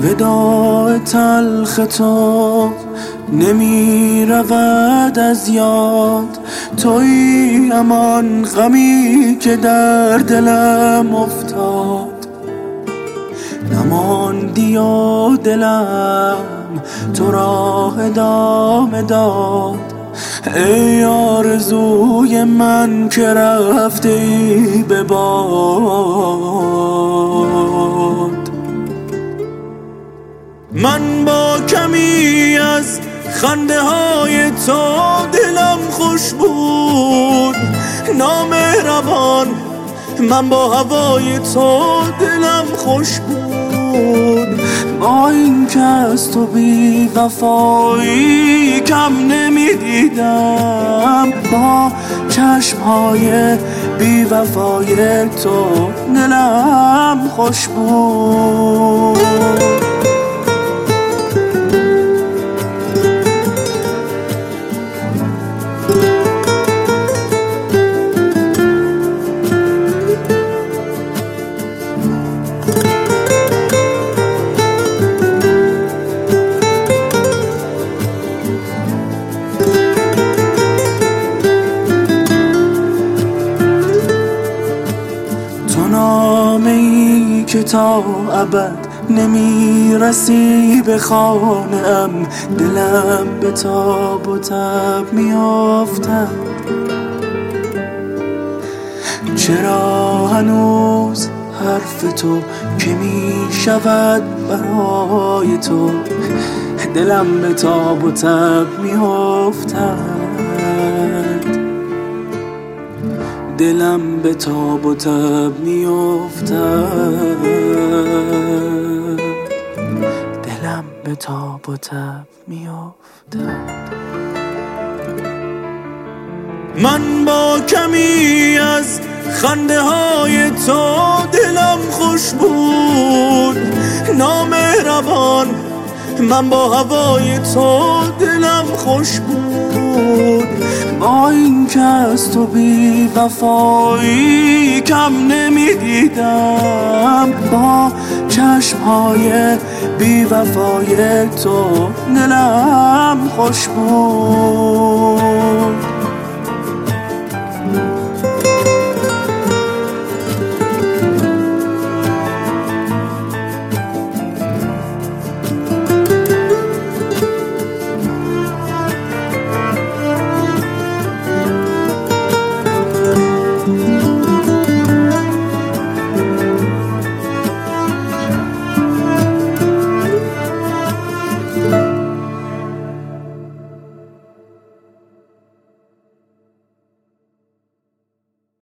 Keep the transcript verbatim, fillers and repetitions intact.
وداع تلخ تو نمی رود از یاد، تویی همان غمی که در دلم افتاد. نماندی و دلم تو راه ادامه داد، ای آرزوی من که رفته ای به باد. من با کمی از خنده های تو دلم خوش بود، نامهربان من با هوای تو دلم خوش بود. با این که از تو بی وفایی کم نمی دیدم، با چشمهای بی وفای تو دلم خوش بود. نامه ای که تا ابد نمی رسی به خانه ام، دلم به تاب و تب می افتد. چرا هنوز حرف تو که می شود برای تو، دلم به تاب و تب می افتد. دلم به تاب و تب می افتد. دلم به تاب و تب می افتد. من با کمی از خنده های تو دلم خوش بود، نامهربان من با هوای تو دلم خوش بود. با این که از تو بی وفایی کم نمی دیدم، با چشمهای بی وفای تو دلم خوش بود.